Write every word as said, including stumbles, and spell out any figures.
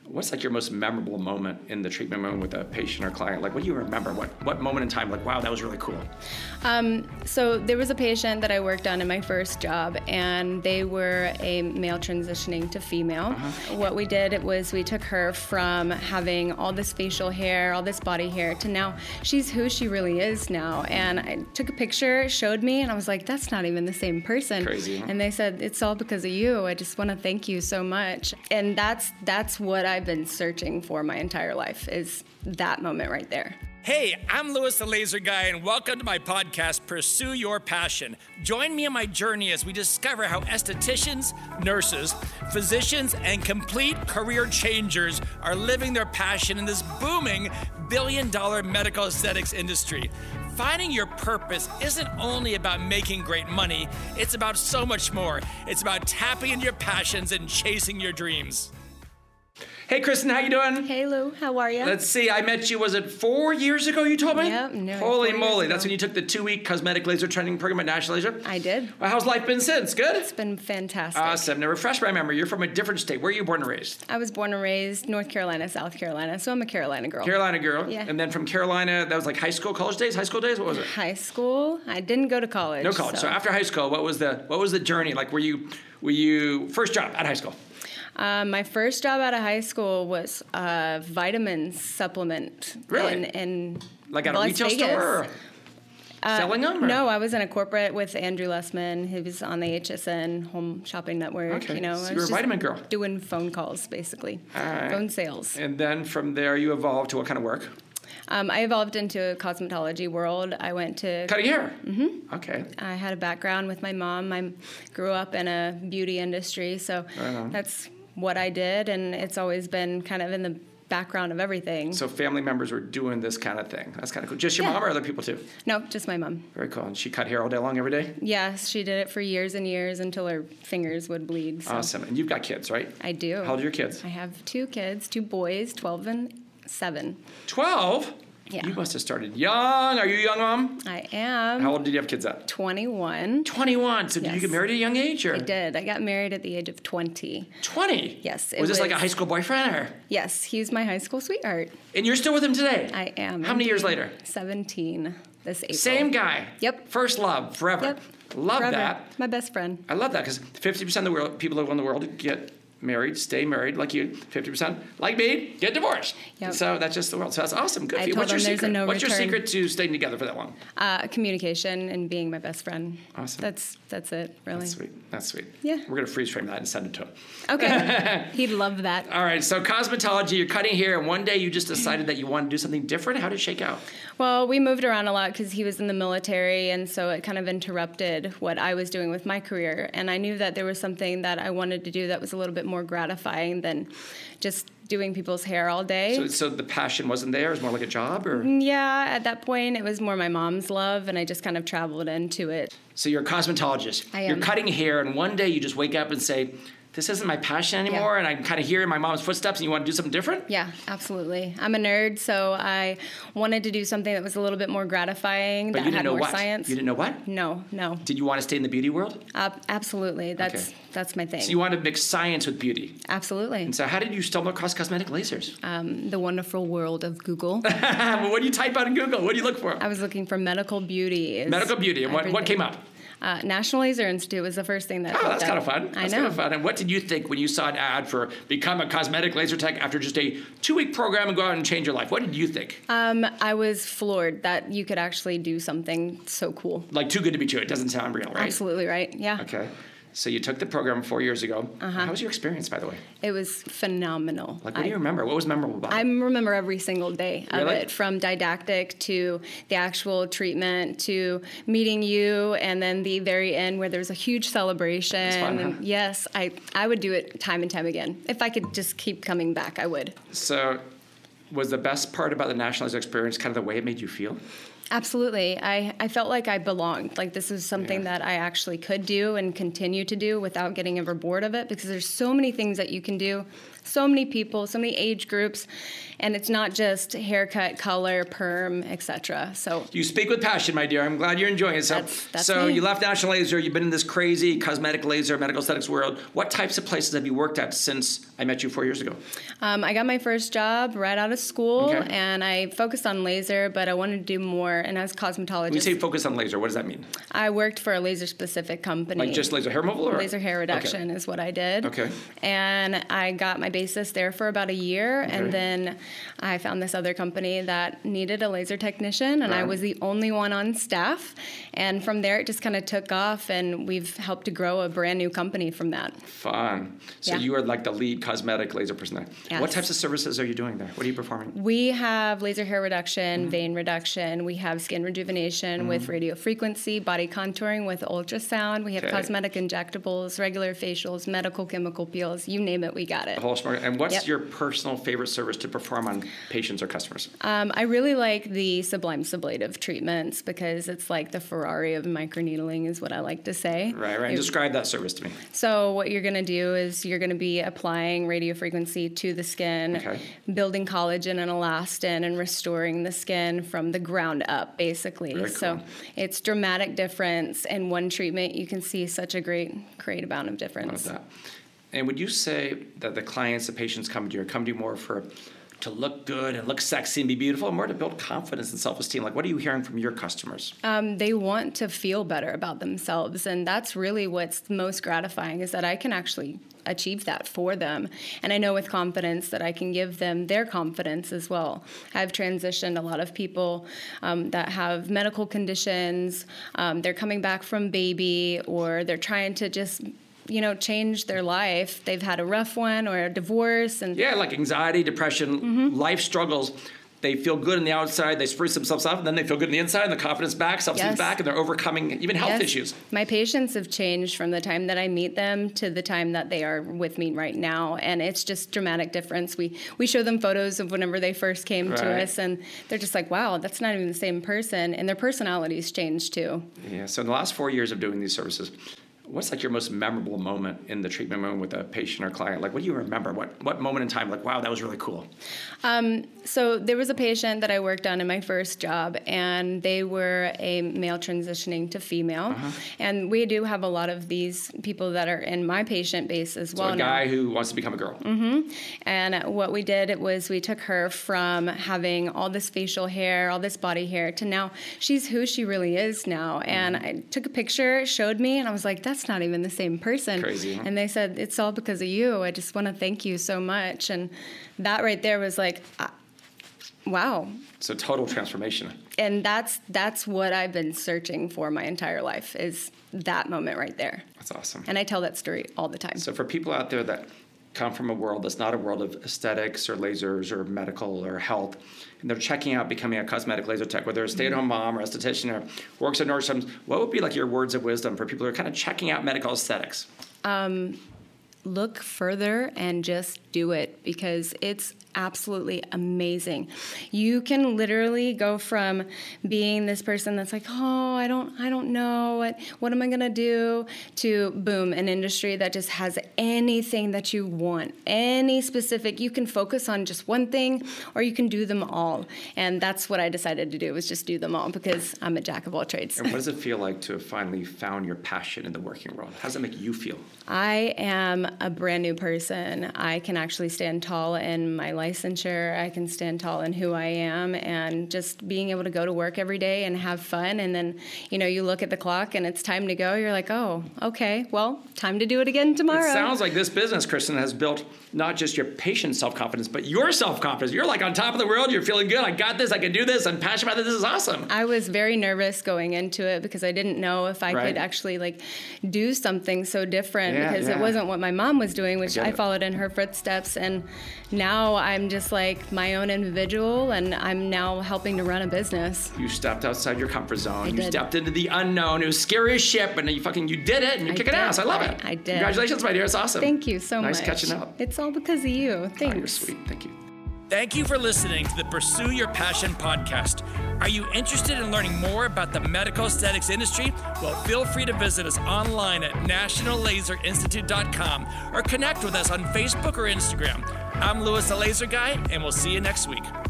What's like your most memorable moment in the treatment room with a patient or client? Like, what do you remember? What what moment in time? Like, wow, that was really cool. Um, so there was a patient that I worked on in my first job, and they were a male transitioning to female. Uh-huh. What we did was we took her from having all this facial hair, all this body hair, to now she's who she really is now. And I took a picture, showed me, and I was like, that's not even the same person. Crazy, huh? And they said, it's all because of you. I just want to thank you so much. And that's that's what I've been searching for my entire life, is that moment right there. Hey, I'm Louis the Laser Guy, and welcome to my podcast, Pursue Your Passion. Join me on my journey as we discover how estheticians, nurses, physicians, and complete career changers are living their passion in this booming billion-dollar medical aesthetics industry. Finding your purpose isn't only about making great money, it's about so much more. It's about tapping into your passions and chasing your dreams. Hey, Kristen, how you doing? Hey, Lou. How are you? Let's see. I met you, was it four years ago you told me? Yep. No, Holy four moly. years That's ago. when you took the two-week cosmetic laser training program at National Laser? I did. Well, how's life been since? Good? It's been fantastic. Awesome. Now, refresh my memory. You're from a different state. Where are you born and raised? I was born and raised North Carolina, South Carolina, so I'm a Carolina girl. Carolina girl. Yeah. And then from Carolina, that was like high school, college days? High school days? What was it? High school. I didn't go to college. No college. So. so after high school, what was the what was the journey? Like, were you, were you, first job at high school? Um, my first job out of high school was a vitamin supplement. Really? In, in Like at a Las retail Vegas. store? Or Uh, selling them? Or? No, I was in a corporate with Andrew Lessman. He was on the H S N Home Shopping Network. Okay. You know, So I you was were a just vitamin girl. doing phone calls, basically. All right. Phone sales. And then from there, you evolved to what kind of work? Um, I evolved into a cosmetology world. I went to... Cutting hair? Mm-hmm. Okay. I had a background with my mom. I grew up in a beauty industry, so Right on. that's what I did, and it's always been kind of in the background of everything. So family members were doing this kind of thing. That's kind of cool. Just your Yeah. mom or other people too? No, just my mom. Very cool. And she cut hair all day long every day? Yes, she did it for years and years until her fingers would bleed. So Awesome. And you've got kids, right? I do. How old are your kids? I have two kids, two boys, twelve and seven. twelve? Yeah. You must have started young. Are you young, Mom? I am How old did you have kids at? twenty-one. twenty-one. So did you Yes. get married at a young age? Or? I did. I got married at the age of twenty. twenty? Yes, it Was this like a was- high school boyfriend? Or? Yes, he's my high school sweetheart. And you're still with him today? I am. How many years indeed. later? seventeen this April. Same guy? Yep. First love, forever. Yep. Love Forever. that. My best friend. I love that because fifty percent of the world, people who live in the world get married, stay married like you. fifty percent, like me, get divorced. Yep. So that's just the world. So that's awesome. Good I for you. told What's your them there's a secret? no What's your return. secret to staying together for that long? Uh, communication and being my best friend. Awesome. That's that's it, really. That's sweet. That's sweet. Yeah. We're going to freeze frame that and send it to him. Okay. He'd love that. All right. So cosmetology, you're cutting hair, and one day you just decided that you wanted to do something different. How did it shake out? Well, we moved around a lot because he was in the military, and so it kind of interrupted what I was doing with my career. And I knew that there was something that I wanted to do that was a little bit more gratifying than just doing people's hair all day. So, so the passion wasn't there? It was more like a job? Or? Yeah, at that point, it was more my mom's love, and I just kind of traveled into it. So you're a cosmetologist. I am. You're cutting hair, and one day you just wake up and say, this isn't my passion anymore, Yeah. and I'm kind of hearing my mom's footsteps, and you want to do something different? Yeah, absolutely. I'm a nerd, so I wanted to do something that was a little bit more gratifying, But that you didn't had know more what? science. You didn't know what? No, no. Did you want to stay in the beauty world? Uh, absolutely. That's Okay. that's my thing. So you wanted to mix science with beauty. Absolutely. And so how did you stumble across cosmetic lasers? Um, the wonderful world of Google. Well, what do you type out in Google? What do you look for? I was looking for medical beauty. is Medical beauty. And what, what everything. came up? Uh, National Laser Institute was the first thing that Oh, popped that's up. kind of fun. I That's know. kind of fun. And what did you think when you saw an ad for become a cosmetic laser tech after just a two-week program and go out and change your life? What did you think? Um, I was floored that you could actually do something so cool. Like too good to be true. It doesn't sound real, right? Absolutely right. Yeah. Okay. So you took the program four years ago. Uh-huh. How was your experience, by the way? It was phenomenal. Like, what do I- you remember? What was memorable about I it? remember every single day of Really? it, from didactic to the actual treatment to meeting you, and then the very end where there's a huge celebration. It's fun, huh? And yes, I, I would do it time and time again. If I could just keep coming back, I would. So was the best part about the National Laser experience kind of the way it made you feel? Absolutely. I, I felt like I belonged. Like this is something Yeah. that I actually could do and continue to do without getting ever bored of it, because there's so many things that you can do so many people, so many age groups, and it's not just haircut, color, perm, et cetera. So you speak with passion, my dear. I'm glad you're enjoying it. So, that's, that's so me. You left National Laser. You've been in this crazy cosmetic laser, medical aesthetics world. What types of places have you worked at since I met you four years ago? Um, I got my first job right out of school, Okay. and I focused on laser, but I wanted to do more. And as a cosmetologist, When you say focus on laser, what does that mean? I worked for a laser-specific company. Like just laser hair removal? Or? Laser hair reduction Okay. is what I did. Okay. And I got my basis there for about a year, Okay. and then I found this other company that needed a laser technician, and I Right. was the only one on staff. And from there, it just kind of took off, and we've helped to grow a brand new company from that. Fun. So Yeah. you are like the lead cosmetic laser person there. Yes. What types of services are you doing there? What are you performing? We have laser hair reduction, Mm-hmm. vein reduction. We have skin rejuvenation Mm-hmm. with radio frequency, body contouring with ultrasound. We have Okay. cosmetic injectables, regular facials, medical chemical peels. You name it, we got it. The whole smart. And what's Yep. your personal favorite service to perform on patients or customers? Um, I really like the sublime sublative treatments because it's like the Ferrari of microneedling is what I like to say. Right, right. It- Describe that service to me. So what you're going to do is you're going to be applying radio frequency to the skin, Okay. building collagen and elastin, and restoring the skin from the ground up, basically. Very So cool. it's dramatic difference. In one treatment, you can see such a great, great amount of Love difference. that. And would you say that the clients, the patients come to you, come to you more for to look good and look sexy and be beautiful, or more to build confidence and self-esteem? Like, what are you hearing from your customers? Um, they want to feel better about themselves, and that's really what's most gratifying is that I can actually achieve that for them. And I know with confidence that I can give them their confidence as well. I've transitioned a lot of people um, that have medical conditions. Um, they're coming back from baby, or they're trying to just you know, change their life. They've had a rough one or a divorce, and Yeah, like anxiety, depression, Mm-hmm. life struggles. They feel good on the outside, they spruce themselves up, and then they feel good on the inside, and the confidence back, self-esteem Yes. back, and they're overcoming even health Yes. issues. My patients have changed from the time that I meet them to the time that they are with me right now, and it's just dramatic difference. We we show them photos of whenever they first came to Right. us, and they're just like, wow, that's not even the same person, and their personalities changed too. Yeah, so in the last four years of doing these services, what's like your most memorable moment in the treatment moment with a patient or client? Like, what do you remember? What what moment in time, like, wow, that was really cool? Um, so there was a patient that I worked on in my first job, and they were a male transitioning to female. Uh-huh. And we do have a lot of these people that are in my patient base as So well a now. guy who wants to become a girl. Mm-hmm. And what we did was we took her from having all this facial hair, all this body hair, to now she's who she really is now. And I took a picture, showed me, and I was like, that's not even the same person. Crazy, huh? And they said, it's all because of you. I just want to thank you so much. And that right there was like, uh, wow. So total transformation. And that's that's what I've been searching for my entire life, is that moment right there. That's awesome. And I tell that story all the time. So for people out there that come from a world that's not a world of aesthetics or lasers or medical or health, and they're checking out becoming a cosmetic laser tech, whether a stay-at-home mom or esthetician or works at Nordstrom's, what would be like your words of wisdom for people who are kind of checking out medical aesthetics? Um, look further and just do it, because it's absolutely amazing. You can literally go from being this person that's like, oh, I don't, I don't know what, what am I gonna do, to boom, an industry that just has anything that you want, any specific. You can focus on just one thing, or you can do them all. And that's what I decided to do, was just do them all, because I'm a jack of all trades. And what does it feel like to have finally found your passion in the working world? How does it make you feel? I am a brand new person. I can actually stand tall in my licensure. I can stand tall in who I am, and just being able to go to work every day and have fun. And then, you know, you look at the clock and it's time to go. You're like, oh, okay, well, time to do it again tomorrow. It sounds like this business, Kristen, has built not just your patient's self-confidence, but your self-confidence. You're like on top of the world. You're feeling good. I got this. I can do this. I'm passionate about this. This is awesome. I was very nervous going into it because I didn't know if I Right. could actually like do something so different, Yeah, because yeah. it wasn't what my mom was doing, which I I, get it. followed in her footsteps. And now I'm just like my own individual, and I'm now helping to run a business. You stepped outside your comfort zone. I you did. stepped into the unknown. It was scary as shit, but you fucking you did it, and you're I kicking did. ass. I love I- it. I did. Congratulations, my dear. It's awesome. Thank you so nice much. catching up. It's all because of you. Thanks. Oh, you're sweet. Thank you. Thank you for listening to the Pursue Your Passion podcast. Are you interested in learning more about the medical aesthetics industry? Well, feel free to visit us online at national laser institute dot com or connect with us on Facebook or Instagram. I'm Louis the Laser Guy, and we'll see you next week.